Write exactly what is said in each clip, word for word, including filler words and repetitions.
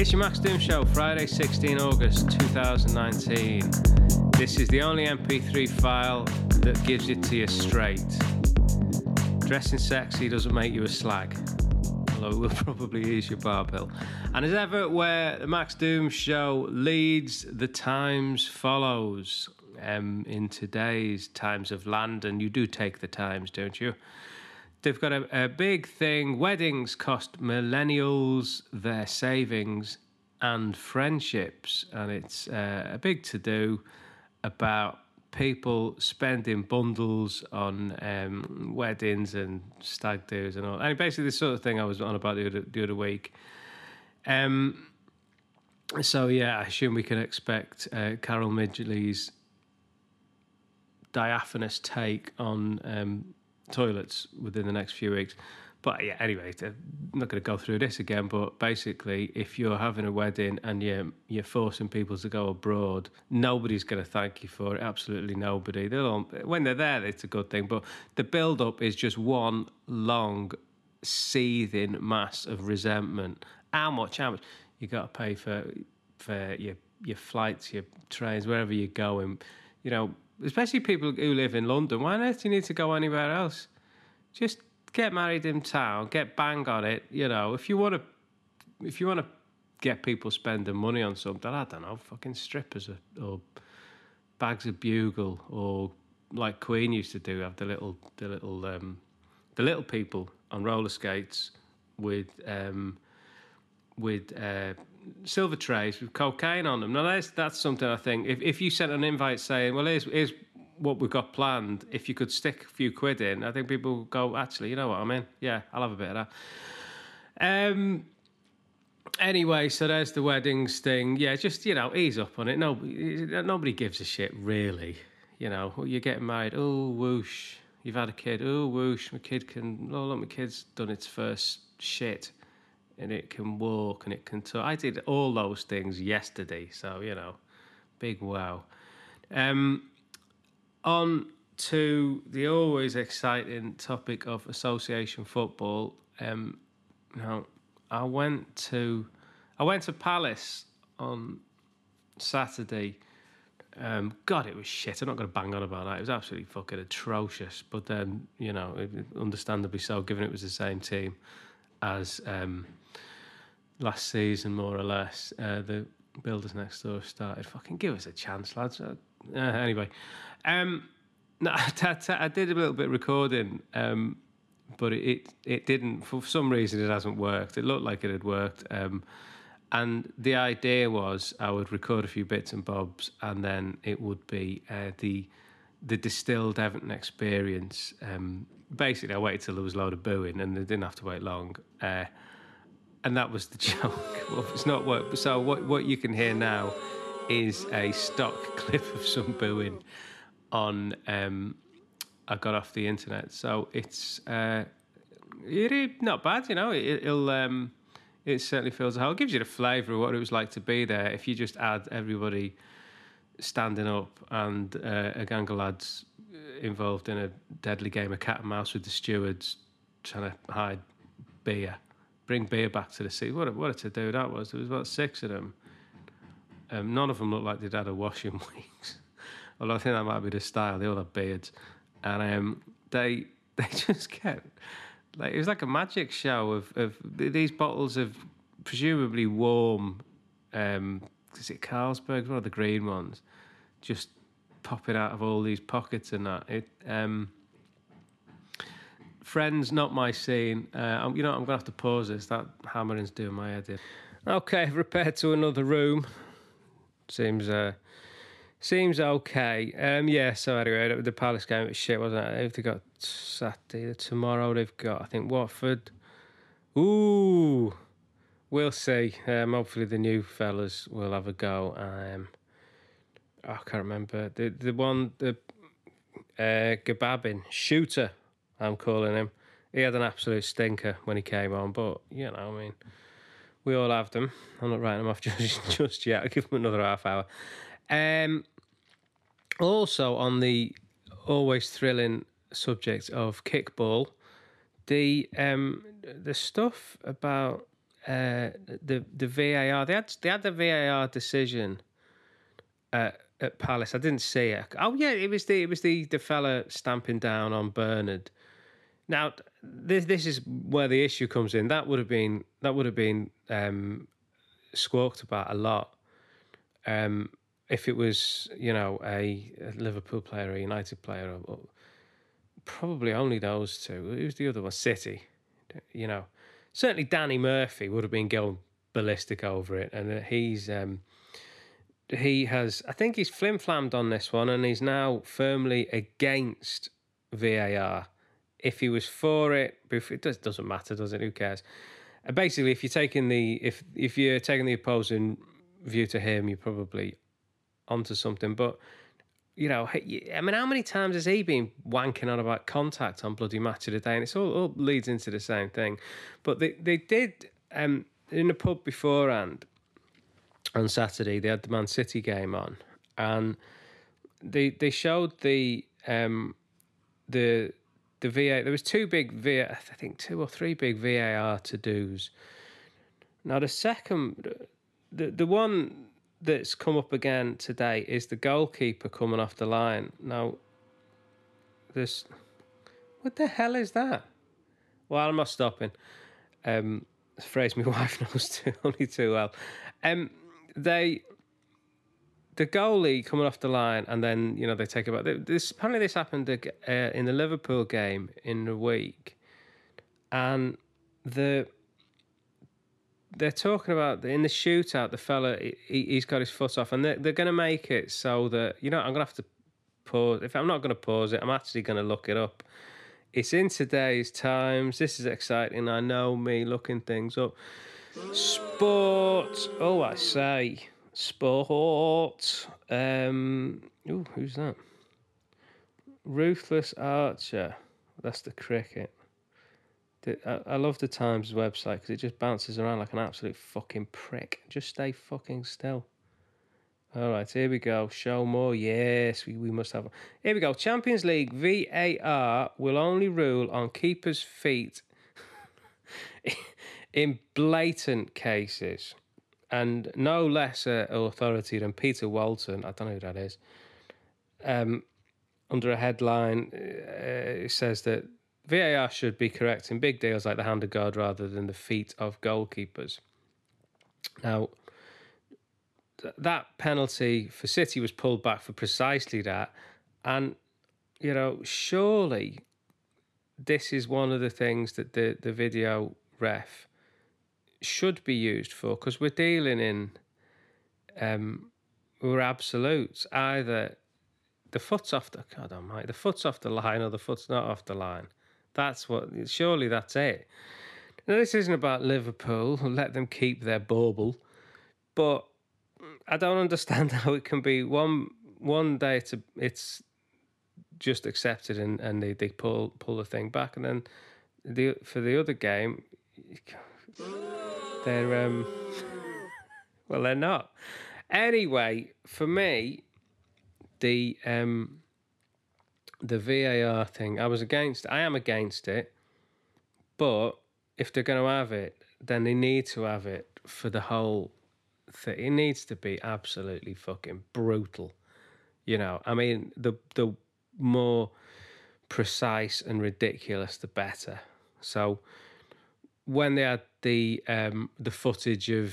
It's your Max Doom Show, Friday, sixteenth of August, twenty nineteen. This is the only M P three file that gives it to you straight. Dressing sexy doesn't make you a slag, although it will probably ease your barbell. And as ever, where the Max Doom Show leads, the Times follows. Um, in today's Times of London, you do take the Times, don't you? They've got a, a big thing. Weddings cost millennials their savings and friendships. And it's uh, a big to-do about people spending bundles on um, weddings and stag do's and all. And basically the sort of thing I was on about the other, the other week. Um, so, yeah, I assume we can expect uh, Carol Midgley's diaphanous take on um, toilets within the next few weeks. But yeah, anyway, I'm not going to go through this again, but basically, if you're having a wedding and you're, you're forcing people to go abroad, nobody's going to thank you for it, absolutely nobody. They'll, when they're there, it's a good thing, but the build-up is just one long, seething mass of resentment. How much, how much? You got to pay for, for your, your flights, your trains, wherever you're going, you know, especially people who live in London. Why on earth do you need to go anywhere else? Just get married in town, get bang on it. You know, if you want to, if you want to get people spending money on something, I don't know, fucking strippers or, or bags of bugle, or like Queen used to do, have the little, the little, um, the little people on roller skates with, um, with uh, silver trays with cocaine on them. Now, that's, that's something I think, if, if you sent an invite saying, well, here's, here's what we've got planned, if you could stick a few quid in, I think people will go, actually, you know what, I'm in. Yeah, I'll have a bit of that. Um, anyway, so there's the weddings thing. Yeah, just, you know, ease up on it. No, nobody gives a shit, really. You know, you're getting married, oh, whoosh. You've had a kid, oh, whoosh. My kid can, oh, look, my kid's done its first shit. And it can walk and it can talk. I did all those things yesterday, so, you know, big wow. Um, on to the always exciting topic of association football. Um, now, I went to I went to Palace on Saturday. Um, God, it was shit. I'm not going to bang on about that. It was absolutely fucking atrocious. But then, you know, understandably so, given it was the same team as um, last season, more or less. Uh, the builders next door started. Fucking give us a chance, lads. Uh, anyway, um, no, I, I, I did a little bit of recording, um, but it it didn't. For some reason, it hasn't worked. It looked like it had worked, um, and the idea was I would record a few bits and bobs, and then it would be uh, the the distilled Everton experience. Um, basically, I waited till there was a load of booing, and they didn't have to wait long. Uh, and that was the joke. Well, it's not what. So what what you can hear now is a stock clip of some booing on. Um, I got off the internet, so it's uh, it, not bad. You know, it, it'll um, it certainly fills a hole. It gives you the flavour of what it was like to be there. If you just add everybody standing up and uh, a gang of lads involved in a deadly game of cat and mouse with the stewards trying to hide beer, bring beer back to the sea. What a, what a to-do that was. There was about six of them. Um, none of them looked like they'd had a wash in weeks. Although I think that might be the style. They all have beards. And um, they they just kept... like it was like a magic show of, of these bottles of presumably warm... Um, is it Carlsberg? One of the green ones. Just popping out of all these pockets and that. It... Um, Friends, not my scene. Uh, I'm, you know, I'm going to have to pause this. That hammering's doing my head in. Okay, I've repaired to another room. Seems uh, seems okay. Um, yeah, so anyway, the Palace game was shit, wasn't it? They've got Saturday, tomorrow they've got, I think, Watford. Ooh, we'll see. Um, hopefully the new fellas will have a go. Um, I can't remember. The, the one, the uh, Gababin, Shooter, I'm calling him. He had an absolute stinker when he came on, but, you know, I mean, we all have them. I'm not writing them off just, just yet. I'll give them another half hour. Um, also, on the always thrilling subject of kickball, the um, the stuff about uh, the the V A R. They had they had the V A R decision at, at Palace. I didn't see it. Oh yeah, it was the it was the the fella stamping down on Bernard. Now this this is where the issue comes in. That would have been that would have been um, squawked about a lot. Um, if it was, you know, a, a Liverpool player, a United player, or, or probably only those two. Who's the other one? City. You know, certainly Danny Murphy would have been going ballistic over it, and he's um, he has. I think he's flim-flammed on this one, and he's now firmly against V A R. If he was for it, it does, doesn't matter, does it? Who cares? And basically, if you're taking the if if you're taking the opposing view to him, you're probably onto something. But you know, I mean, how many times has he been wanking on about contact on bloody Match of the Day? And it's all, all leads into the same thing. But they, they did, um, in the pub beforehand, on Saturday, they had the Man City game on. And they they showed the um, the the V A R. There was two big V A R, I think two or three big V A R to-dos. Now, the second, the the one that's come up again today is the goalkeeper coming off the line. Now, this, what the hell is that? Well, I'm not stopping. Um, it's a phrase my wife knows too, only too well. Um, they, the goalie coming off the line, and then you know they take about this. Apparently, this happened uh, in the Liverpool game in the week, and the. They're talking about in the shootout, the fella, he, he's got his foot off, and they're, they're going to make it so that, you know, I'm going to have to pause. If I'm not going to pause it, I'm actually going to look it up. It's in today's Times. This is exciting. I know me looking things up. Sport. Oh, I say. Sport. Um, ooh, who's that? Ruthless Archer. That's the cricket. I love the Times website because it just bounces around like an absolute fucking prick. Just stay fucking still. All right, here we go. Show more. Yes, we, we must have one. Here we go. Champions League V A R will only rule on keepers' feet in blatant cases. And no lesser authority than Peter Walton, I don't know who that is, um, under a headline, uh, it says that V A R should be correcting big deals like the hand of God rather than the feet of goalkeepers. Now, th- that penalty for City was pulled back for precisely that. And, you know, surely this is one of the things that the, the video ref should be used for, because we're dealing in, um, we're absolutes. Either the foot's off the, God almighty, the foot's off the line or the foot's not off the line. That's what, surely that's it. Now, this isn't about Liverpool, let them keep their bauble, but I don't understand how it can be one one day it's, a, it's just accepted and, and they, they pull pull the thing back, and then the for the other game, they're, um, well, they're not. Anyway, for me, the... Um, The V A R thing, I was against, I am against it, but if they're going to have it, then they need to have it for the whole thing. It needs to be absolutely fucking brutal. You know, I mean, the the more precise and ridiculous, the better. So when they had the um, the footage of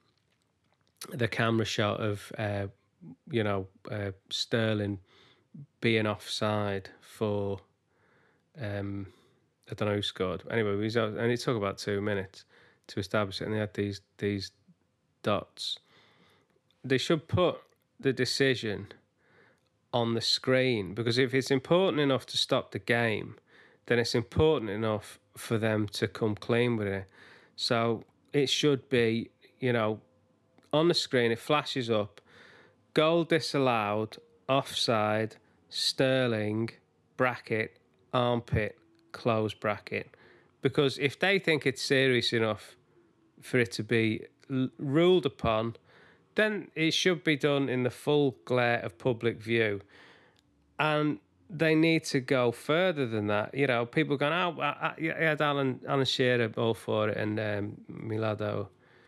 the camera shot of, uh, you know, uh, Sterling being offside for, um, I don't know who scored. Anyway, we was, and it took about two minutes to establish it, and they had these these dots. They should put the decision on the screen, because if it's important enough to stop the game, then it's important enough for them to come clean with it. So it should be, you know, on the screen, it flashes up, goal disallowed, offside, Sterling, bracket, armpit, close bracket. Because if they think it's serious enough for it to be l- ruled upon, then it should be done in the full glare of public view. And they need to go further than that. You know, people going, oh, I, I, I had Alan, Alan Shearer all for it, and um, Milado,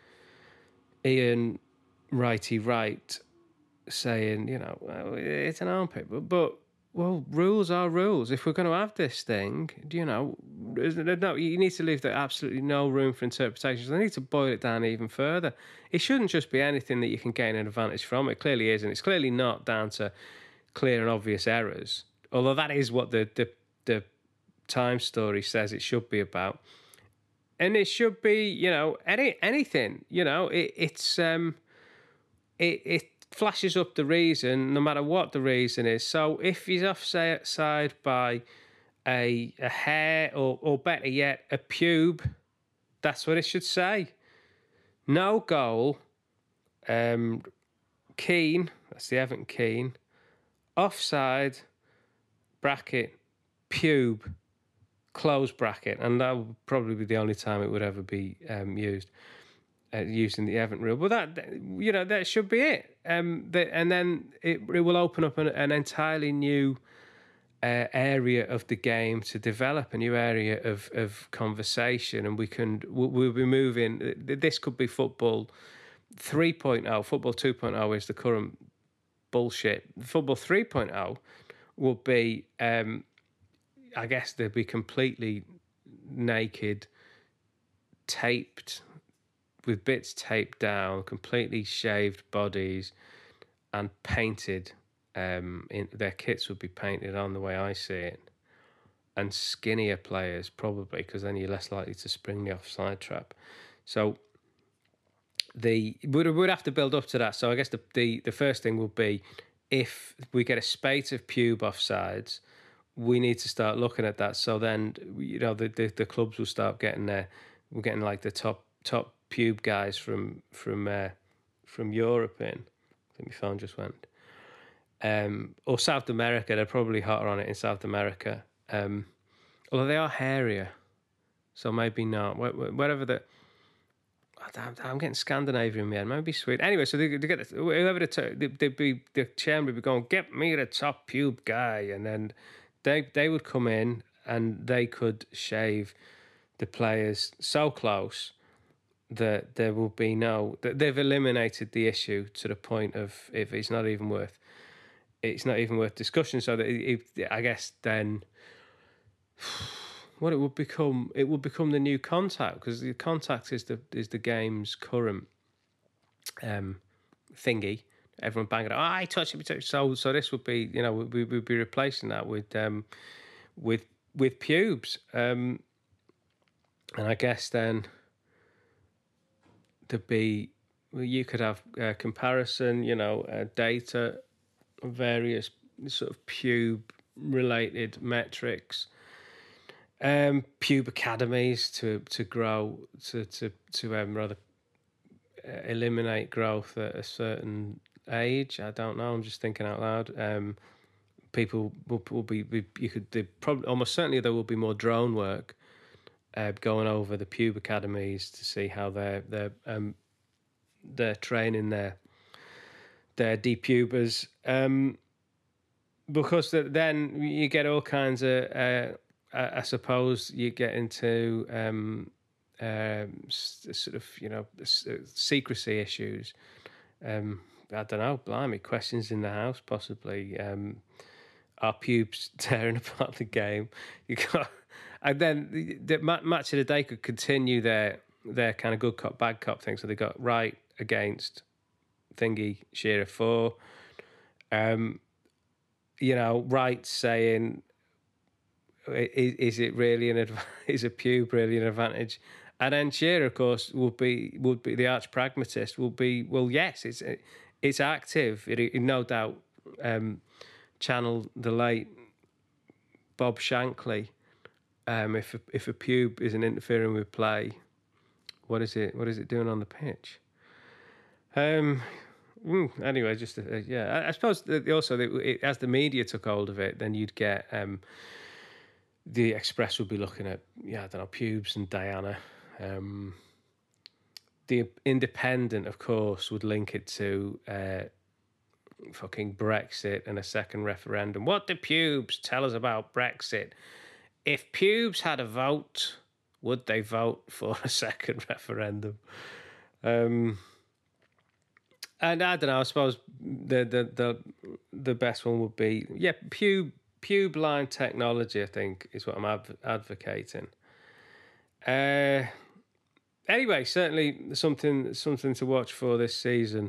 Ian Righty Wright saying, you know, well, it's an armpit. But, but, well, rules are rules. If we're going to have this thing, you know, no, you need to leave there absolutely no room for interpretations. They need to boil it down even further. It shouldn't just be anything that you can gain an advantage from. It clearly isn't. It's clearly not down to clear and obvious errors, although that is what the, the, the Times story says it should be about. And it should be, you know, any anything, you know, it, it's um, it it flashes up the reason, no matter what the reason is. So if he's offside by a a hair, or or better yet, a pube, that's what it should say. No goal. Um, Keane, that's the Everton Keane. Offside, bracket, pube, close bracket, and that would probably be the only time it would ever be um, used, uh, using the Everton rule. But that, you know, that should be it. Um, the, and then it, it will open up an, an entirely new uh, area of the game to develop, a new area of, of conversation, and we can we'll, we'll be moving. This could be football three point oh. Football two point oh is the current bullshit. Football three point oh will be, um, I guess they'll be completely naked, taped, with bits taped down, completely shaved bodies, and painted. Um, in, their kits would be painted on the way I see it, and skinnier players probably, because then you're less likely to spring the offside trap. So the we would have to build up to that. So I guess the, the, the first thing will be, if we get a spate of pube offsides, we need to start looking at that. So then, you know, the the, the clubs will start getting there. We're getting like the top top pube guys from from uh, from Europe in. I think my phone just went. Um, or South America, they're probably hotter on it in South America. Um, although they are hairier, so maybe not. Wherever the I'm, I'm getting Scandinavian, man. Maybe Sweden. Anyway, so they, they get whoever the they, they'd be the chairman would be going, get me the top pube guy, and then they they would come in and they could shave the players so close that there will be no that they've eliminated the issue to the point of, if it's not even worth it's not even worth discussion. So that it, it, I guess then. What it would become, it would become the new contact, because the contact is the is the game's current um, thingy. Everyone banging it. Oh, I touch it. So so this would be, you know, we would be replacing that with um, with with pubes, um, and I guess then to be, well, you could have a comparison, you know, uh, data, various sort of pube related metrics. Um, pube academies to to grow to to to um, rather uh, eliminate growth at a certain age. I don't know. I'm just thinking out loud. Um, people will, will be, be you could they probably almost certainly there will be more drone work uh, going over the pube academies to see how they're they're um they're training their their depubers. Um, because then you get all kinds of. Uh, I suppose you get into um, um, sort of, you know, secrecy issues. Um, I don't know, blimey, questions in the house, possibly. Um, are pubes tearing apart the game? You got, and then the, the match of the day could continue their their kind of good cop, bad cop thing. So they got right against thingy Shearer four. Um, you know, right saying. Is, is it really an adv- is a pube really an advantage? And then Shearer, of course, would be would be the arch pragmatist. Will be well, yes, it's it's active. It, it no doubt um, channel the late Bob Shankly. Um, if a, if a pube isn't interfering with play, what is it? What is it doing on the pitch? Um. Anyway, just uh, yeah. I, I suppose that also that it, as the media took hold of it, then you'd get. Um, The Express would be looking at, yeah, I don't know, pubes and Diana. Um, the Independent, of course, would link it to uh, fucking Brexit and a second referendum. What do pubes tell us about Brexit? If pubes had a vote, would they vote for a second referendum? Um, and I don't know. I suppose the the the the best one would be yeah, pube pube line technology. I think is what I'm adv- advocating. Uh, anyway, certainly something something to watch for this season.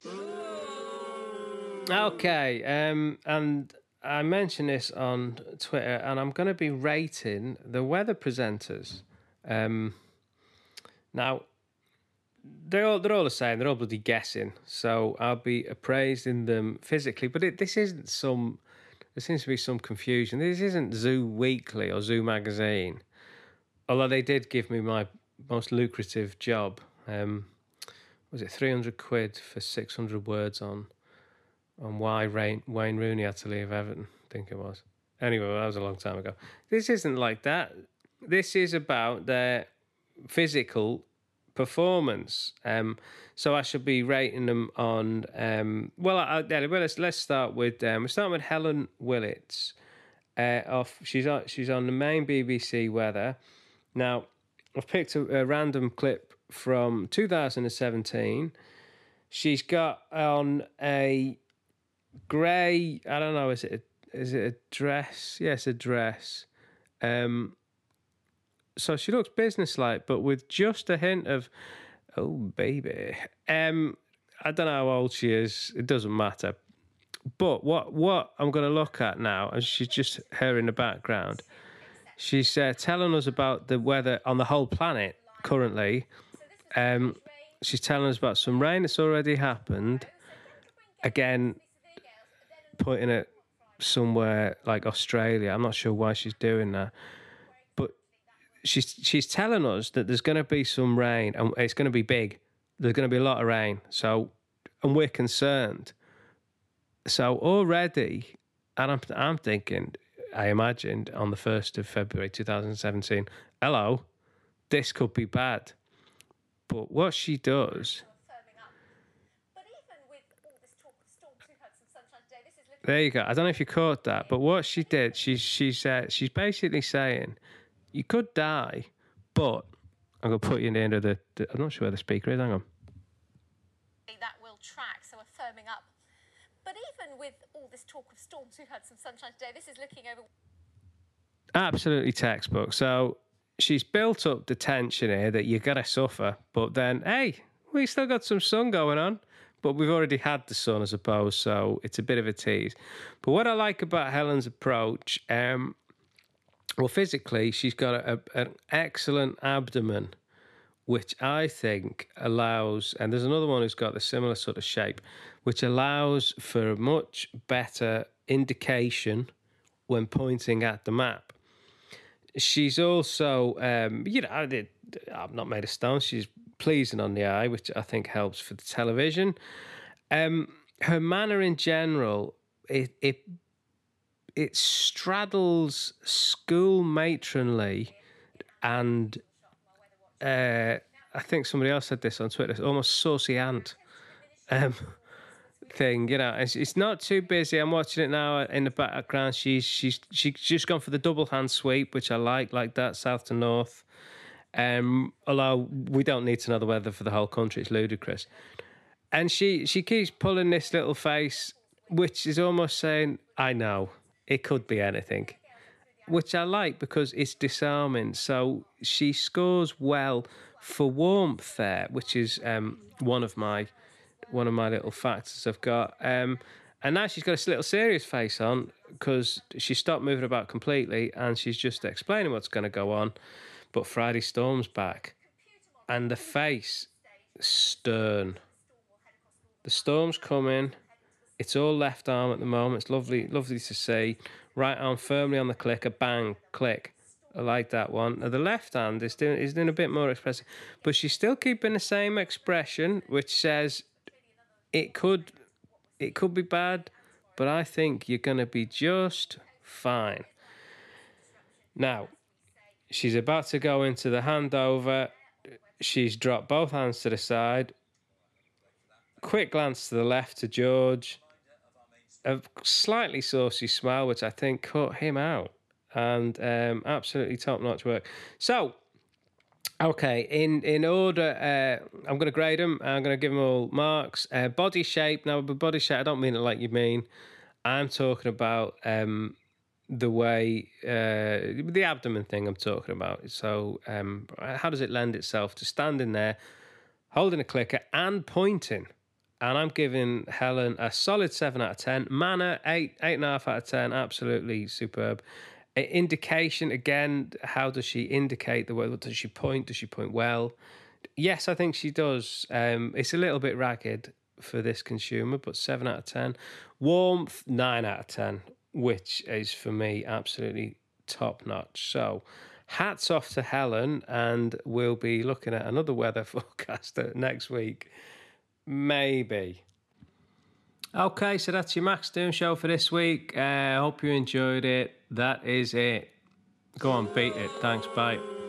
Okay, um, and I mentioned this on Twitter, and I'm going to be rating the weather presenters. Um, now, they're all they're all the same. They're all bloody guessing. So I'll be appraising them physically. But it, this isn't some. There seems to be some confusion. This isn't Zoo Weekly or Zoo Magazine. Although they did give me my most lucrative job. Um, was it three hundred quid for six hundred words on on why Rain, Wayne Rooney had to leave Everton? I think it was. Anyway, that was a long time ago. This isn't like that. This is about their physical performance. Um, so I should be rating them on. Um, well, I, I, well, let's let's start with. Um, we're starting with Helen Willits. Uh, off, she's on. She's on the main B B C weather. Now, I've picked a, a random clip from two thousand seventeen. She's got on a grey. I don't know. Is it a, is it a dress? Yes, a dress. Um, so she looks businesslike, but with just a hint of, oh baby. Um, I don't know how old she is. It doesn't matter. But what what I'm going to look at now, and she's just her in the background. She's uh, telling us about the weather on the whole planet currently. Um, she's telling us about some rain that's already happened. Again, pointing at somewhere like Australia. I'm not sure why she's doing that. But she's she's telling us that there's going to be some rain, and it's going to be big. There's going to be a lot of rain. So, and we're concerned. So already, and I'm I'm thinking, I imagined on the first of February two thousand seventeen, hello, this could be bad. But what she does, there you go. I don't know if you caught that, but what she did, she's she's uh, she's basically saying, you could die, but I'm gonna put you in the end of the, the. I'm not sure where the speaker is. Hang on. That will track, so we're firming up. But even with all this talk of storms, we've had some sunshine today. This is looking over. Absolutely textbook. So she's built up the tension here that you gotta suffer, but then hey, we still got some sun going on, but we've already had the sun, I suppose. So it's a bit of a tease. But what I like about Helen's approach, um, well, physically she's got a, a, an excellent abdomen, which I think allows, and there's another one who's got a similar sort of shape, which allows for a much better indication when pointing at the map. She's also, um, you know, I did, I've not made a stone. She's pleasing on the eye, which I think helps for the television. Um, her manner in general, it it it straddles school matronly and uh, I think somebody else said this on Twitter. It's almost saucy aunt um, thing, you know. It's, it's not too busy. I'm watching it now in the background. She's she's she's just gone for the double hand sweep, which I like, like that, south to north. Um, although we don't need to know the weather for the whole country, it's ludicrous. And she she keeps pulling this little face, which is almost saying, "I know it could be anything." Which I like because it's disarming. So she scores well for warmth there, which is um, one of my one of my little factors I've got. Um, and now she's got a little serious face on because she stopped moving about completely and she's just explaining what's going to go on. But Friday Storm's back, and the face stern. The storm's coming. It's all left arm at the moment. It's lovely, lovely to see. Right arm firmly on the clicker, bang, click. I like that one. Now, the left hand is doing is doing a bit more expressive, but she's still keeping the same expression, which says it could it could be bad, but I think you're going to be just fine. Now, she's about to go into the handover. She's dropped both hands to the side. Quick glance to the left to George. a slightly saucy smile, which I think caught him out. And um, absolutely top-notch work. So, okay, in, in order, uh, I'm going to grade them. I'm going to give them all marks. Uh, body shape. Now, by body shape, I don't mean it like you mean. I'm talking about um, the way, uh, the abdomen thing I'm talking about. So, um, how does it lend itself to standing there, holding a clicker and pointing? And I'm giving Helen a solid seven out of ten. Manner, eight, eight and a half out of ten. Absolutely superb. Indication, again, how does she indicate the way? Does she point? Does she point well? Yes, I think she does. Um, it's a little bit ragged for this consumer, but seven out of ten. Warmth, nine out of ten, which is, for me, absolutely top-notch. So, hats off to Helen, and we'll be looking at another weather forecast next week. Maybe. Okay, so that's your Max Doom show for this week. I uh, hope you enjoyed it. That is it. Go on, beat it. Thanks, bye.